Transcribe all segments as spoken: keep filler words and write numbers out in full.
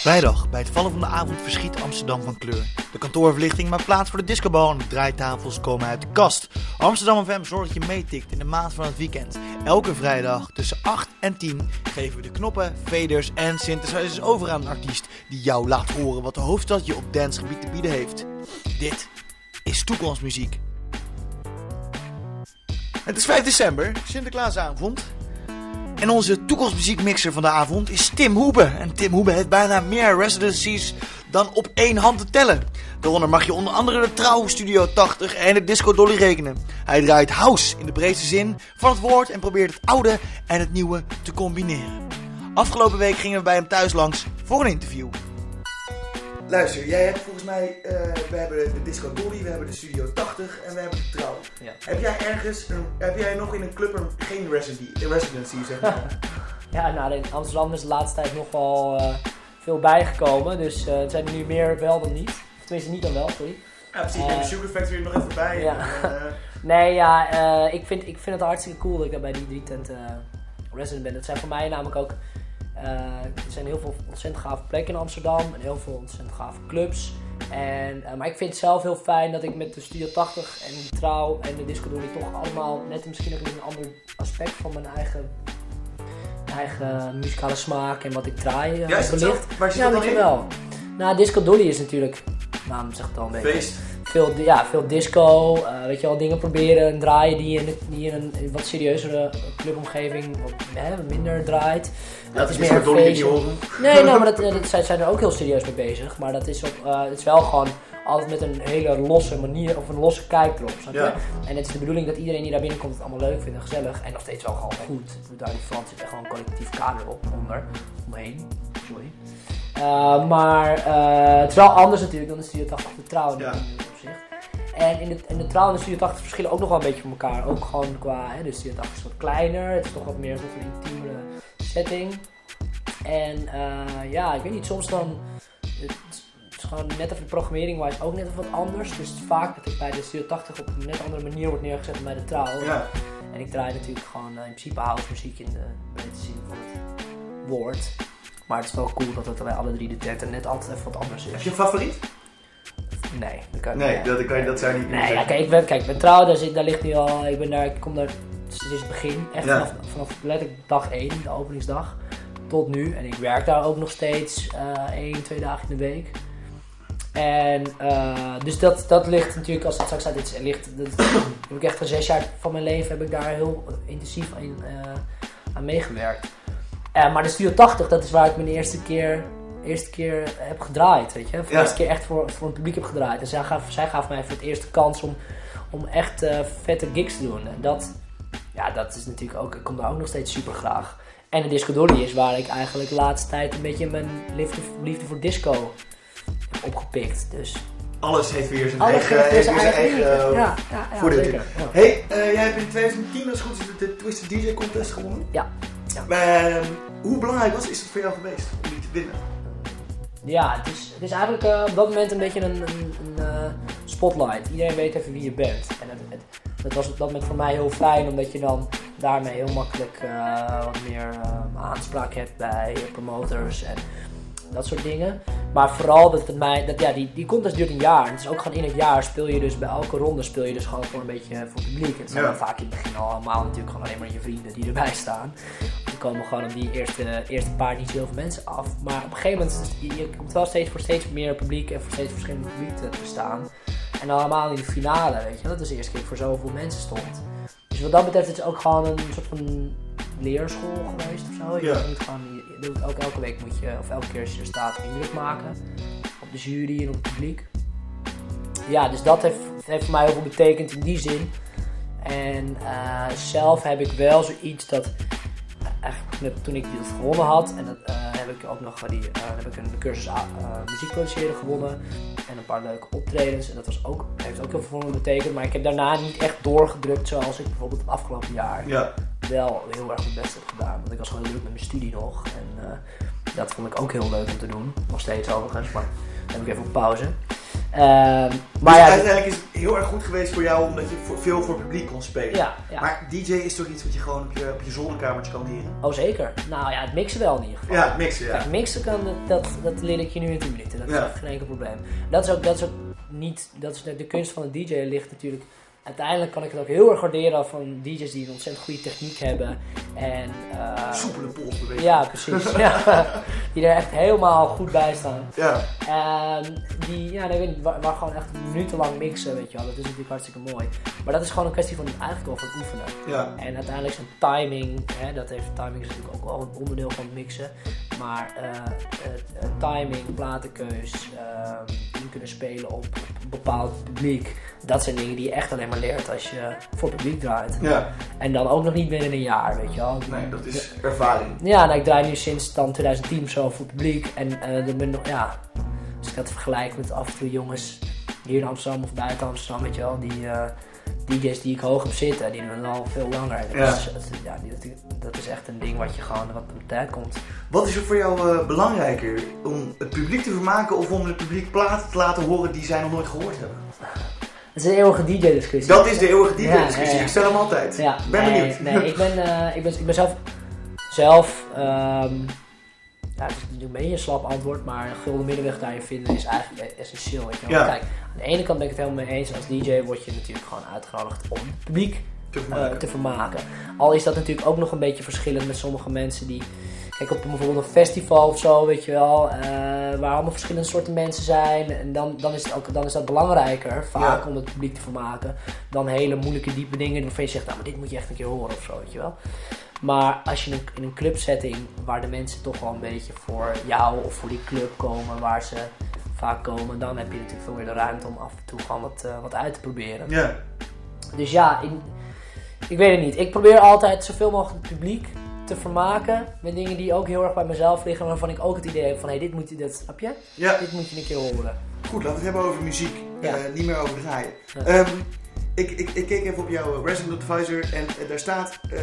Vrijdag, bij het vallen van de avond, verschiet Amsterdam van kleur. De kantoorverlichting maakt plaats voor de discobal en de draaitafels komen uit de kast. Amsterdam F M zorgt dat je meetikt in de maand van het weekend. Elke vrijdag tussen acht en tien geven we de knoppen, faders en synthesizers over aan een artiest die jou laat horen wat de hoofdstad je op dancegebied te bieden heeft. Dit is toekomstmuziek. Het is vijf december, Sinterklaasavond. En onze toekomstmuziekmixer van de avond is Tim Hoebe. En Tim Hoebe heeft bijna meer residencies dan op één hand te tellen. Daaronder mag je onder andere de Trouw Studio tachtig en de Disco Dolly rekenen. Hij draait house in de breedste zin van het woord en probeert het oude en het nieuwe te combineren. Afgelopen week gingen we bij hem thuis langs voor een interview. Luister, jij hebt volgens mij, uh, we hebben de Disco Dolly, we hebben de Studio tachtig en we hebben de Trouw. Ja. Heb jij ergens, een, heb jij nog in een club een, geen residency, residency zeg maar? Ja, nou in Amsterdam is de laatste tijd nog wel uh, veel bijgekomen, dus uh, het zijn er nu meer wel dan niet. Of tenminste niet dan wel, sorry. Ja precies, Uh, uh, de Sugar Factory er nog even bij. Ja. En, uh, Nee, ja, uh, ik, vind, ik vind het hartstikke cool dat ik daar bij die drie tenten uh, resident ben. Dat zijn voor mij namelijk ook, uh, er zijn heel veel ontzettend gave plekken in Amsterdam en heel veel ontzettend gave clubs. En, uh, maar ik vind het zelf heel fijn dat ik met de Studio tachtig en de Trouw en de Disco Dolly toch allemaal net misschien ook een ander aspect van mijn eigen, eigen muzikale smaak en wat ik draai uh, ja, is dat zo? belicht. Waar zit Ja, dat dan weet je in? wel. Nou, Disco Dolly is natuurlijk, naam zegt het al een beetje. Feest. Veel, ja, veel disco, uh, weet je wel, dingen proberen en draaien die in, die in een wat serieuzere clubomgeving wat, hè, wat minder draait. Ja, dat is meer meer een een feestje. horen. Nee, nou, maar dat, dat, zij zijn er ook heel serieus mee bezig. Maar dat is, op, uh, het is wel gewoon altijd met een hele losse manier of een losse kijk erop. Snap je? Ja. En het is de bedoeling dat iedereen die daar binnenkomt het allemaal leuk vindt en gezellig. En nog steeds wel gewoon goed. Daar in Frans zit echt gewoon een collectief kader op, onder, omheen. Sorry. Uh, maar uh, het is wel anders natuurlijk dan de Studio tachtig de Trouw in Ja. het opzicht. En in de, in de Trouw en de Studio tachtig verschillen ook nog wel een beetje van elkaar. Ook gewoon qua, hè, de Studio tachtig is wat kleiner, het is toch wat meer een soort van intiemere setting. En uh, ja, ik weet niet, soms dan, het is gewoon net even de programmering was ook net even wat anders. Dus het is vaak dat ik bij de Studio tachtig op een net andere manier wordt neergezet dan bij de Trouw. Ja. En ik draai natuurlijk gewoon uh, in principe house muziek in de breedste zin van het woord. Maar het is wel cool dat het bij alle drie de tenten net altijd even wat anders is. Heb je een favoriet? Nee, dat kan Nee, niet. dat, kan je, dat zou je niet Nee, ja, kijk, ik ben, kijk, ik ben trouw, daar, zit, daar ligt nu al, ik ben daar, ik kom daar, het is het begin, echt Ja. vanaf, vanaf letterlijk dag één, de openingsdag, tot nu. En ik werk daar ook nog steeds uh, één, twee dagen in de week. En uh, dus dat, dat ligt natuurlijk, als het straks uit het ligt, dat heb ik echt een zes jaar van mijn leven heb ik daar heel intensief in, uh, aan meegewerkt. Uh, maar de Studio tachtig, dat is waar ik mijn eerste keer, eerste keer heb gedraaid, weet je. Voor de Ja. eerste keer echt voor, voor een publiek heb gedraaid. En zij gaf, zij gaf mij voor het eerst de kans om, om echt uh, vette gigs te doen. En dat, ja, dat is natuurlijk ook, ik kom daar ook nog steeds super graag. En de Disco Dolly is waar ik eigenlijk de laatste tijd een beetje mijn liefde, liefde voor disco heb opgepikt. Dus Alles heeft weer zijn alles eigen, heeft weer heeft zijn weer zijn eigen, eigen, eigen uh, ja, ja, ja, voordeeltje. zeker. Ja. Hey, uh, jij hebt in twintig tien als het goed is de, de Twisted D J Contest gewonnen. Ja. Uh, hoe belangrijk was is het voor jou geweest om die te winnen? Ja, het is, het is eigenlijk uh, op dat moment een beetje een, een, een uh, spotlight. Iedereen weet even wie je bent. En het, het, dat was op dat moment voor mij heel fijn, omdat je dan daarmee heel makkelijk uh, wat meer uh, aanspraak hebt bij uh, promoters en dat soort dingen. Maar vooral dat het mij, dat, ja, die, die contest duurt een jaar. En het is ook gewoon in het jaar speel je dus bij elke ronde speel je dus gewoon voor een beetje voor het publiek. Het zijn Ja. dan vaak in het begin allemaal natuurlijk gewoon alleen maar je vrienden die erbij staan. Die komen gewoon op die eerste, eerste paar niet zo heel veel mensen af. Maar op een gegeven moment, je, je komt wel steeds voor steeds meer publiek en voor steeds verschillende publiek te, te staan. En dan allemaal in de finale, weet je. Dat is de eerste keer ik voor zoveel mensen stond. Dus wat dat betreft is het ook gewoon een soort van leerschool geweest of zo. Je, Ja. moet gewoon, je doet ook elke week moet je, of elke keer als je er staat, indruk maken op de jury en op het publiek. Ja, dus dat heeft, heeft voor mij heel veel betekend in die zin. En uh, zelf heb ik wel zoiets dat, uh, eigenlijk toen ik dat gewonnen had, en dat uh, heb ik ook nog die, uh, heb ik een cursus uh, muziek produceren gewonnen en een paar leuke optredens. En dat was ook, heeft ook heel veel voor me betekend, maar ik heb daarna niet echt doorgedrukt zoals ik bijvoorbeeld het afgelopen jaar Ja. wel heel erg mijn best heb gedaan. Want ik was gewoon heel druk met mijn studie nog. En uh, dat vond ik ook heel leuk om te doen. Nog steeds overigens, maar dan heb ik even op pauze. maar dus ja, uiteindelijk is het heel erg goed geweest voor jou omdat je voor, veel voor publiek kon spelen. Ja, ja. Maar D J is toch iets wat je gewoon op je, op je zolderkamertje kan leren? Oh zeker. Nou ja, het mixen wel in ieder geval. Ja, het mixen, ja. Kijk, mixen kan, dat, dat leer ik je nu in tien minuten. Dat is Ja. echt geen enkel probleem. Dat is ook, dat is ook niet, dat is de, de kunst van een D J ligt natuurlijk. Uiteindelijk kan ik het ook heel erg waarderen van D J's die een ontzettend goede techniek hebben. En, uh, soepele polsbeweging. Ja, precies. ja, die er echt helemaal goed bij staan. Ja. En die, ja, nee, weet niet, waar, waar gewoon echt minutenlang mixen, weet je wel. Dat is natuurlijk hartstikke mooi. Maar dat is gewoon een kwestie van eigenlijk wel van oefenen. Ja. En uiteindelijk zijn timing, hè, dat heeft, timing is natuurlijk ook wel een onderdeel van het mixen. Maar uh, het, het timing, platenkeus, uh, in kunnen spelen op, op een bepaald publiek. Dat zijn dingen die je echt alleen maar leert als je voor publiek draait. Ja. En dan ook nog niet binnen een jaar, weet je wel. Nee, dat is ervaring. Ja, nou, ik draai nu sinds dan twintig tien zo voor publiek. En uh, dan ben nog, ja, als ik dat vergelijk met af en toe jongens hier in Amsterdam of buiten Amsterdam, weet je wel, die uh, D J's die ik hoog op zitten, die doen al veel langer. Dat, Ja. is, dat, ja, die, dat is echt een ding wat je gewoon, wat op de tijd komt. Wat is er voor jou uh, belangrijker? Om het publiek te vermaken of om het publiek platen te laten horen die zij nog nooit gehoord hebben? Dat is een eeuwige D J-discussie. Dat is de eeuwige D J-discussie. Ja, ja, ja. Ik stel hem altijd. Ja, ben nee, benieuwd. Nee, ik ben, uh, ik ben, ik ben zelf, zelf um, ja, het is natuurlijk een beetje een slap antwoord, maar een gulden middenweg daarin vinden is eigenlijk essentieel. Weet je wel. Ja. Kijk, aan de ene kant ben ik het helemaal mee eens. Als D J word je natuurlijk gewoon uitgenodigd om het publiek Te uh, vermaken. te vermaken. Al is dat natuurlijk ook nog een beetje verschillend met sommige mensen die... Kijk, op bijvoorbeeld een festival of zo, weet je wel, uh, waar allemaal verschillende soorten mensen zijn. En dan, dan, is, het ook, dan is dat belangrijker, vaak, Ja. om het publiek te vermaken. Dan hele moeilijke, diepe dingen waarvan je zegt, nou, maar dit moet je echt een keer horen of zo, weet je wel. Maar als je in een, in een clubsetting, waar de mensen toch wel een beetje voor jou of voor die club komen, waar ze vaak komen, dan heb je natuurlijk veel meer de ruimte om af en toe gewoon wat, uh, wat uit te proberen. Ja. Dus ja, in, ik weet het niet. Ik probeer altijd zoveel mogelijk het publiek te vermaken met dingen die ook heel erg bij mezelf liggen, waarvan ik ook het idee heb van, hé, hey, dit moet je, dat, snap je? Ja. Dit moet je een keer horen. Goed, laten we het hebben over muziek. Ja. Uh, niet meer over draaien. Ja. Um, ik, ik, ik keek even op jouw resident advisor en uh, daar staat, uh,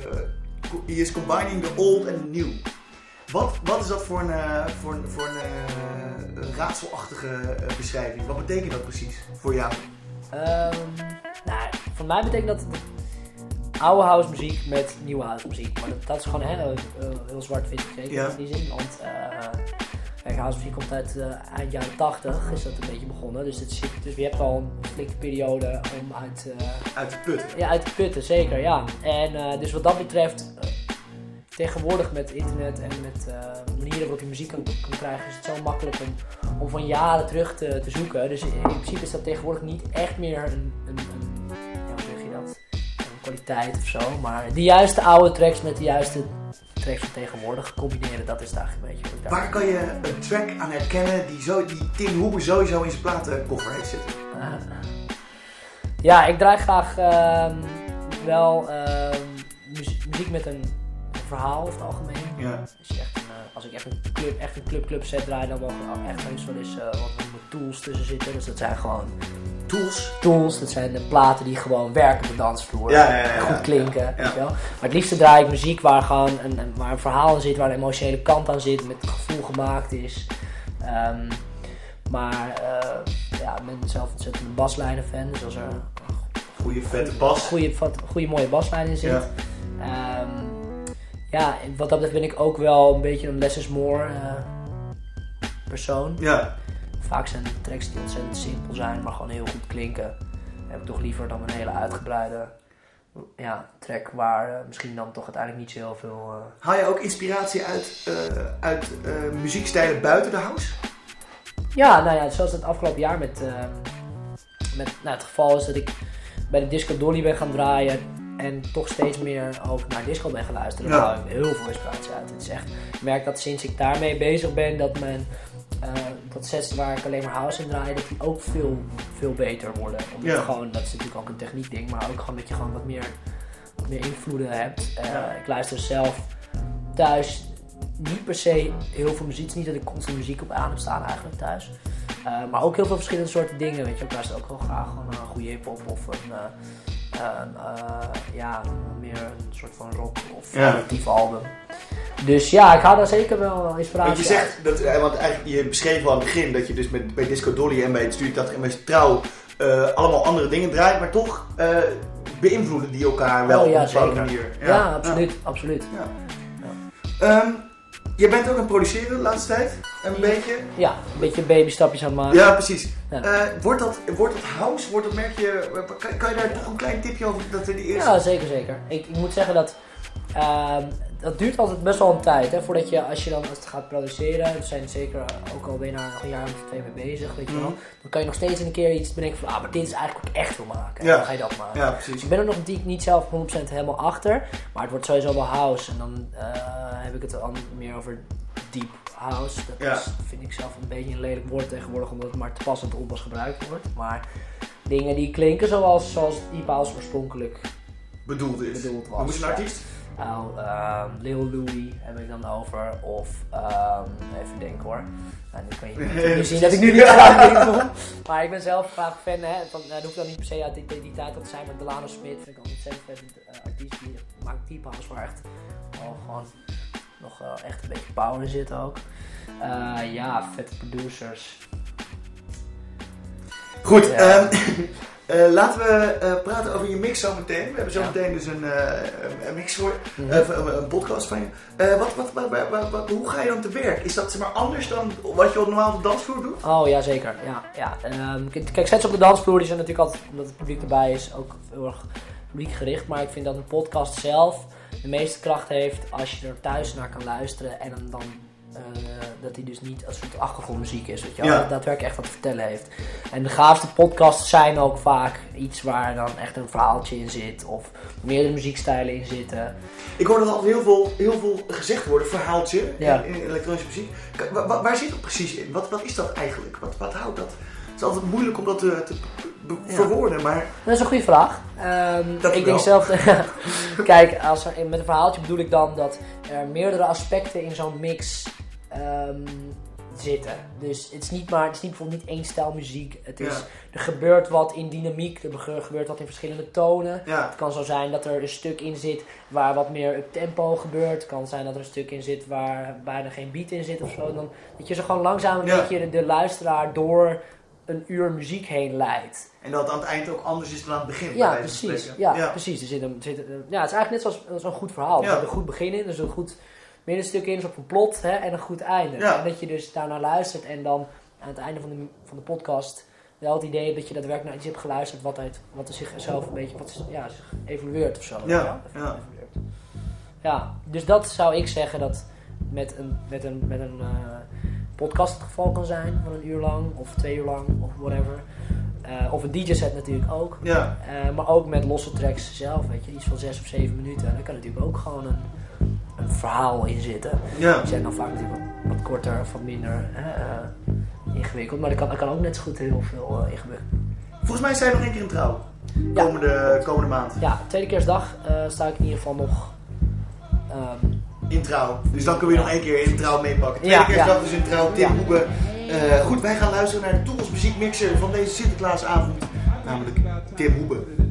he is combining the old and the new. Wat, wat is dat voor een, uh, voor een, voor een uh, raadselachtige uh, beschrijving? Wat betekent dat precies voor jou? Um, nou, voor mij betekent dat oude house muziek met nieuwe house muziek. Maar dat, dat is gewoon hè, uh, heel zwart-wit gekeken Ja. in die zin. Want uh, kijk, house muziek komt uit uh, eind jaren tachtig, is dat een beetje begonnen. Dus, het zit, dus je hebt al een flinke periode om uit, uh, Uit de put. ja, uit te putten, zeker, ja. En uh, dus wat dat betreft, uh, tegenwoordig met internet en met uh, manieren waarop je muziek kan, kan krijgen, is het zo makkelijk om, om van jaren terug te, te zoeken. Dus in, in principe is dat tegenwoordig niet echt meer een, een, een ja, hoe zeg je dat? Een kwaliteit of zo. Maar de juiste oude tracks met de juiste tracks van tegenwoordig combineren, dat is het eigenlijk een beetje wat ik daar... Waar kan je een track aan herkennen die, zo, die Tim Hoebe sowieso in zijn platenkoffer heeft zitten? Uh, ja, ik draai graag uh, wel uh, muziek, muziek met een verhaal over het algemeen. Ja. Dus je echt een, uh, als ik echt een club, echt een club, club set draai, dan mogen er echt wel eens, wel eens uh, wat we noemen tools tussen zitten. Dus dat zijn gewoon Tools? tools, dat zijn de platen die gewoon werken op de dansvloer. Ja, ja, ja, ja, goed klinken, ja, ja. weet je wel. Maar het liefste draai ik muziek waar gewoon een, een, waar een verhaal in zit, waar een emotionele kant aan zit, met het gevoel gemaakt is. Um, maar uh, ja, ik ben zelf ontzettend een baslijnen fan, dus als er een Goeie vette bas. goede, goede mooie baslijn in zit. Ja. Um, ja, wat dat betreft ben ik ook wel een beetje een less is more uh, persoon. Ja. Vaak zijn tracks die ontzettend simpel zijn, maar gewoon heel goed klinken. Heb ik toch liever dan een hele uitgebreide ja, track waar uh, misschien dan toch uiteindelijk niet zo heel veel... Uh... Haal je ook inspiratie uit, uh, uit uh, muziekstijlen buiten de house? Ja, nou ja, zoals het afgelopen jaar met, uh, met nou, het geval is dat ik bij de Disco Dolly ben gaan draaien en toch steeds meer ook naar disco ben geluisterd. Daar Ja. haal ik heel veel inspiratie uit. Het is echt, ik merk dat sinds ik daarmee bezig ben, dat mijn uh, dat sets waar ik alleen maar house in draai, dat die ook veel, veel beter worden. Omdat Ja. gewoon, dat is natuurlijk ook een techniek ding, maar ook gewoon dat je gewoon wat meer, wat meer invloeden hebt. Uh, Ja. Ik luister zelf thuis niet per se heel veel muziek. Het is niet dat ik constant muziek op aan heb staan eigenlijk thuis. Uh, maar ook heel veel verschillende soorten dingen. Weet je, ik luister ook wel graag gewoon een goede hip-hop of een, uh, een, uh, ja, meer een soort van rock of Ja. alternatief album. Dus ja, ik haal daar zeker wel inspiratie Want je zegt, dat, want eigenlijk, je beschreef al aan het begin dat je dus met, bij Disco Dolly en bij het Stuurtachtig en bij Trouw uh, allemaal andere dingen draait, maar toch uh, beïnvloeden die elkaar wel oh, ja, op een bepaalde zeker. manier. Ja, ja absoluut. Ja. absoluut. Ja. Ja. Um, je bent ook aan het produceren de laatste tijd, een ja. beetje? Ja, een beetje babystapjes aan het maken. Ja, precies. Ja. Uh, wordt, dat, wordt dat house, wordt dat, merk je, kan, kan je daar toch een klein tipje over dat we de eerste... Ja, zeker, zeker. Ik, ik moet zeggen dat... Uh, dat duurt altijd best wel een tijd, hè, voordat je, als je dan als het gaat produceren, we zijn zeker ook al bijna een jaar of twee mee bezig, weet je wel, mm. dan kan je nog steeds een keer iets bedenken van, ah, maar dit is eigenlijk wat ik echt wil maken, en ja. dan ga je dat maken. Ja, precies. Dus ik ben er nog niet, niet zelf honderd procent helemaal achter, maar het wordt sowieso wel house, en dan uh, heb ik het dan meer over deep house, dat ja. is, vind ik zelf een beetje een lelijk woord tegenwoordig, omdat het maar te passend onpas gebruikt wordt, maar dingen die klinken zoals, zoals deep house oorspronkelijk bedoeld is. Bedoeld was. Hoe is een artiest? Nou, uh, Lil Louis heb ik dan over, of um, even denken hoor. Nou, nu kan je niet zien dat ik nu niet graag dingen doe. Maar ik ben zelf graag fan, hè. Van, uh, dat hoeft dan niet per se uit die, die, die tijd te zijn, met Delano Smith vind ik al een ontzettend vet uh, artiest die maakt deep house waar echt oh, gewoon nog uh, echt een beetje power in zit ook. Uh, ja, vette producers. Goed, ja. um, Uh, laten we uh, praten over je mix zo meteen. We hebben zo meteen ja. dus een, uh, een mix voor, mm-hmm. uh, een, een podcast van je. Uh, wat, wat, wat, wat, wat, hoe ga je dan te werk? Is dat zeg maar anders dan wat je normaal op de dansvloer doet? Oh ja, zeker. Ja, ja. Um, kijk, sets op de dansvloer die zijn natuurlijk altijd, omdat het publiek erbij is, ook heel erg publiekgericht. Maar ik vind dat een podcast zelf de meeste kracht heeft als je er thuis naar kan luisteren en hem dan... Uh, dat hij dus niet als soort achtergrondmuziek is, weet je wel, ja. dat daadwerkelijk echt wat te vertellen heeft. En de gaafste podcasts zijn ook vaak iets waar dan echt een verhaaltje in zit, of meerdere muziekstijlen in zitten. Ik hoor dat altijd heel veel, heel veel gezegd worden, verhaaltje ja. in, in elektronische muziek. Waar, waar, waar zit dat precies in? Wat, wat is dat eigenlijk? Wat, wat houdt dat? Het is altijd moeilijk om dat te, te be- ja. verwoorden, maar... Dat is een goede vraag. Um, ik denk zelf... Kijk, als er, met een verhaaltje bedoel ik dan dat er meerdere aspecten in zo'n mix um, zitten. Dus het is niet maar, het is niet bijvoorbeeld niet één stijl muziek. Het is, ja. Er gebeurt wat in dynamiek, er gebeurt wat in verschillende tonen. Ja. Het kan zo zijn dat er een stuk in zit waar wat meer up tempo gebeurt. Het kan zijn dat er een stuk in zit waar bijna geen beat in zit of zo. Dan, dat je zo gewoon langzaam een ja. beetje de, de luisteraar door een uur muziek heen leidt. En dat het aan het eind ook anders is dan aan het begin. Ja, precies. Ja, ja, precies. Er zit een, zit een, ja, het is eigenlijk net zoals zo'n goed verhaal. Ja. Er zit een goed begin in, er zit een goed middenstuk in, op een plot, hè, en een goed einde. Ja. En dat je dus daarnaar luistert en dan aan het einde van de, van de podcast wel het idee dat je daadwerkelijk naar iets hebt geluisterd wat, uit, wat er zichzelf een beetje wat, ja, zich evolueert of zo. Ja. Ja, ja. ja, dus dat zou ik zeggen dat met een, met een, met een uh, podcast het geval kan zijn van een uur lang of twee uur lang of whatever. Uh, of een D J-set natuurlijk ook. Ja. Uh, maar ook met losse tracks zelf, weet je, iets van zes of zeven minuten. En daar kan natuurlijk ook gewoon een, een verhaal in zitten. Ja. Die zijn dan vaak natuurlijk wat, wat korter of wat minder uh, ingewikkeld. Maar er kan, er kan ook net zo goed heel veel uh, ingewikkeld. Volgens mij sta je nog één keer in Trouw. Komende, ja. komende maand. Ja, tweede kerstdag uh, sta ik in ieder geval nog... Um, in Trouw. Dus dan kunnen we nog één keer in Trouw meepakken. Tweede ja, kerstdag ja. dus in Trouw. Tim ja. Hoebe. Uh, goed, wij gaan luisteren naar de Toekomst muziekmixer van deze Sinterklaasavond. Namelijk Tim Hoebe.